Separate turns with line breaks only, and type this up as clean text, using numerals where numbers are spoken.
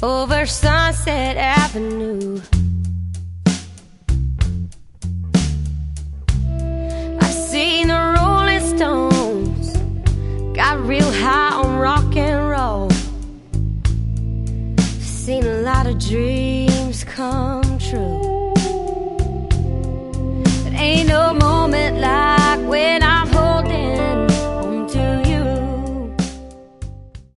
over Sunset Avenue. I seen the Rolling Stones, got real high on rock and roll. Seen a lot of dreams come